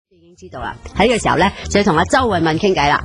已經知道啦，喺呢個時候咧就要同阿周慧敏傾偈啦。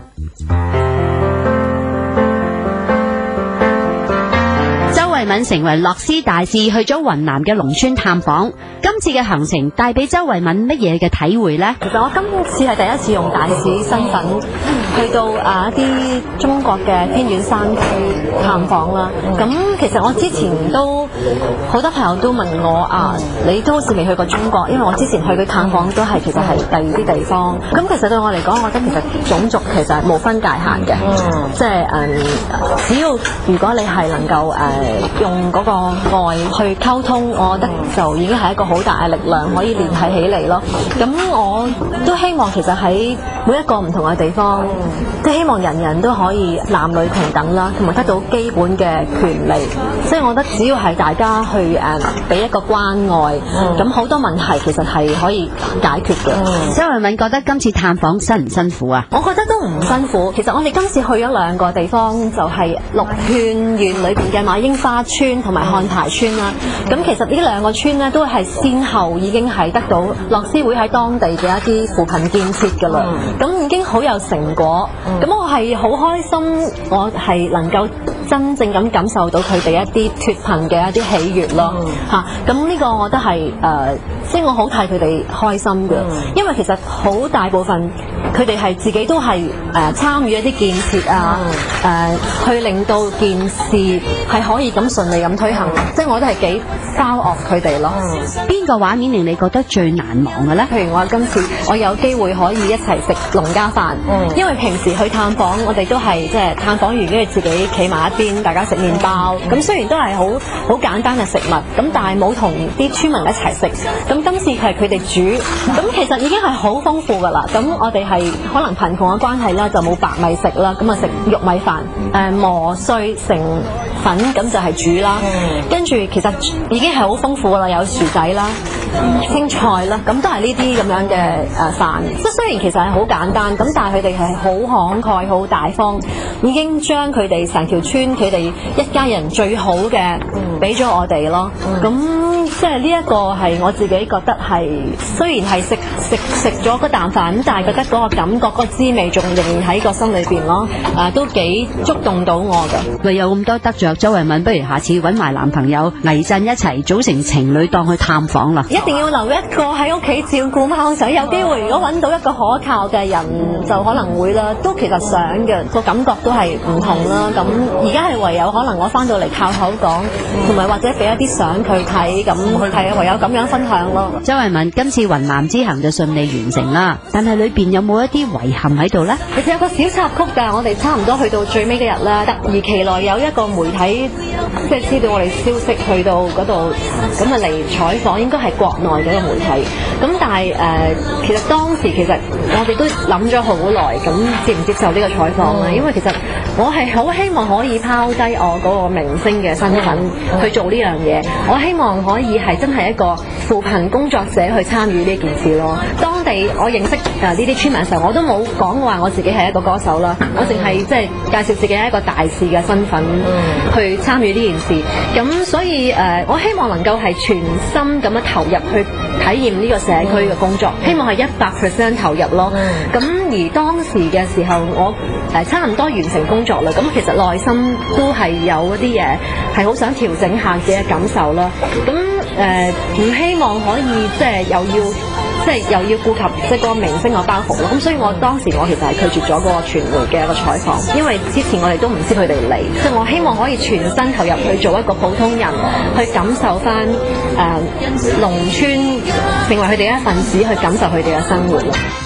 周慧敏成為樂施大使，去咗雲南嘅農村探訪。今次嘅行程帶俾周慧敏乜嘢嘅體會呢？ 其實我今次係第一次用大使身份去到一啲中國嘅偏遠山區探訪啦。咁其實我之前都好多朋友都問我你都好似未去過中國，因為我之前去嘅探訪都係其實係第二啲地方。咁其實對我嚟講，我覺得其實種族其實係無分界限嘅，即係只要如果你係能夠用嗰個愛去溝通，我覺得就已經係一個好大嘅力量可以聯繫起嚟咯。咁我都希望其實喺每一個唔同嘅地方，即係希望人人都可以男女平等啦，同埋得到基本嘅權利。所以我覺得只要係大家去俾一個關愛，咁好多問題其實係可以解決嘅。 周慧敏覺得今次探訪辛唔辛苦啊？ 我覺得都唔辛苦。其實我哋今次去咗兩個地方，就係綠勸縣裏邊嘅馬櫻花村同埋漢牌村啦。咁其實呢兩個村呢，都係先後已經係得到樂施會喺當地嘅一啲扶貧建設㗎啦。咁已經好有成果。咁我係好開心，我係能夠真正咁感受到佢哋一啲脫貧嘅一啲喜悅咯。咁呢個我覺得係即係我好替佢哋開心嘅，因為其實好大部分佢哋係自己都係參與一啲建設去令到件事係可以咁順利咁推行。即係我都係幾包學佢哋咯。 邊個畫面令你覺得最難忘嘅咧？ 譬如我今次我有機會可以一齊食農家飯，因為平時去探訪我哋都係即係探訪完跟住自己企埋一邊，大家食麵包。咁雖然都係好簡單嘅食物，咁但係冇同啲村民一齊食。咁今次係佢哋煮，咁其實已經係好豐富㗎啦。咁我哋係可能貧窮嘅關係啦，就冇白米食啦，咁啊食玉米飯，磨碎成粉咁就係煮啦。跟住其實已經係好豐富㗎啦，有薯仔啦、青菜啦，咁都係呢啲咁樣嘅飯。即係雖然其實係好簡單，咁但係佢哋係好慷慨、好大方，已經將佢哋成條村佢哋一家人最好嘅俾咗我哋咯。咁即係呢一個係我自己覺得係，雖然係食咗嗰啖飯，咁但係覺得嗰個感覺、嗰個滋味仲仍然喺個心裏邊咯。都幾觸動到我㗎。 喂，有咁多得着，周慧敏不如下次揾埋男朋友黎振一齊組成情侶檔去探訪啦。 一定要留一個喺屋企照顧貓仔，有機會如果揾到一個可靠嘅人，就可能會啦。都其實想嘅，個感覺都係唔同啦。咁而家係唯有可能我翻到嚟靠口講，同埋或者俾一啲相佢睇，咁係唯有咁樣分享咯。 周慧敏今次雲南之行就順利完成啦，但係裏邊有冇一啲遺憾喺度呢？ 其實有個小插曲㗎，我哋差唔多去到最尾嘅日啦，突如其來有一個媒體即係知道我哋消息去到嗰度，咁啊嚟採訪，應該係國內嘅一個媒體。咁但係其實當時其實我哋都諗咗好耐，咁接唔接受呢個採訪咧？因為其實我係好希望可以拋低我嗰個明星嘅身份去做呢樣嘢，我希望可以係真係一個扶貧工作者去參與呢件事咯。當地我認識呢啲村民嘅時候，我都冇講話我自己係一個歌手啦，我淨係即係介紹自己係一個大使嘅身份去參與呢件事。咁所以我希望能夠係全心咁樣投入去體驗呢個社區嘅工作，希望係100% 投入咯。咁而當時嘅時候，我差唔多完成工作啦。咁其實內心都係有一啲嘢係好想調整下自己嘅感受啦。咁唔希望可以即係又要顧及即係嗰個明星嘅包袱咯。咁所以我當時我其實係拒絕咗嗰個傳媒嘅一個採訪，因為之前我哋都唔知佢哋嚟，即係我希望可以全身投入去做一個普通人，去感受翻農村，成為佢哋一份子，去感受佢哋嘅生活。